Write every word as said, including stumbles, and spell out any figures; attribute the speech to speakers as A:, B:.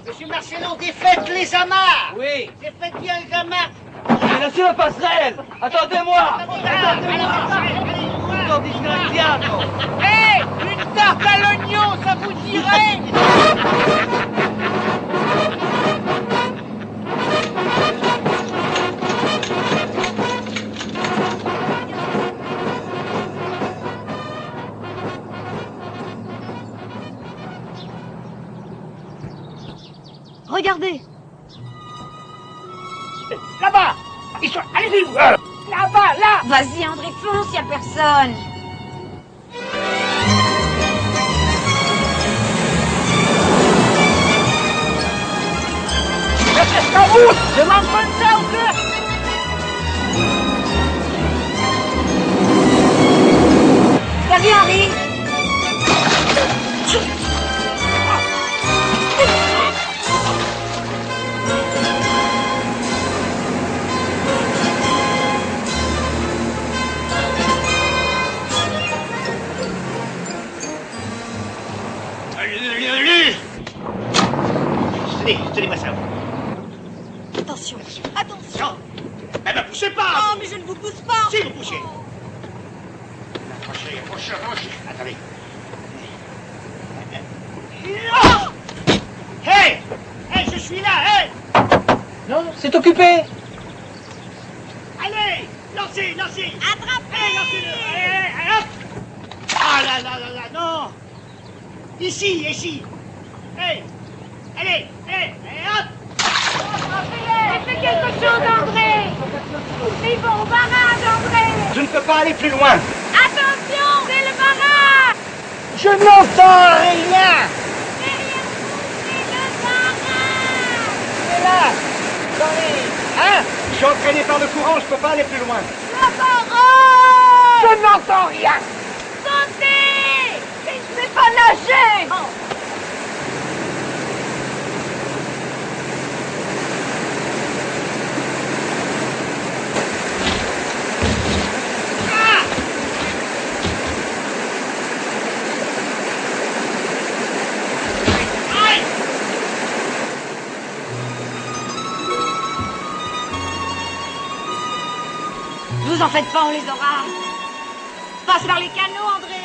A: Monsieur Marcellon, défaites les amarres.
B: Oui.
A: Défaites bien les amarres.
B: Mais là, sur la passerelle. Attendez-moi.
A: Attendez-moi.
B: Encore disgraziato.
A: Hé, une tarte à l'oignon, ça vous dirait?
C: Regardez.
A: Là-bas. Ils sont... Allez-y. Là-bas, là.
C: Vas-y, André, fonce, y a personne.
A: Qu'est-ce qu'en vous? Je m'en prends ça ou quoi?
C: Salut, Henri.
A: Tenez, tenez-moi ça.
C: Attention, attention.
A: Non. Eh ben, poussez pas.
C: Oh, mais je ne vous pousse pas.
A: Si, vous poussez. Approchez, approchez, approchez. Attendez. Oh! Hé! Hé, je suis là, hé!
B: Non, c'est occupé.
A: Allez! Lancez, lancez!
C: Attrapez.
A: Allez, lancez-le! Allez, allez, hop! Ah là là là là, non! Ici, ici! Hé! Allez, allez, allez, hop!
C: Attrapez-les. Fais quelque chose, André. Ils vont au barrage, André.
A: Je ne peux pas aller plus loin!
C: Attention, c'est le barrage.
A: Je n'entends rien!
C: Derrière vous, c'est le barrage.
A: C'est là! Dans les... Hein? Je suis entraîné par le courant, je peux pas aller plus loin!
C: Le barrage.
A: Je n'entends rien!
C: Sautez. Et je ne sais pas nager. Oh. Vous en faites pas, on les aura. Passe par les canaux, André.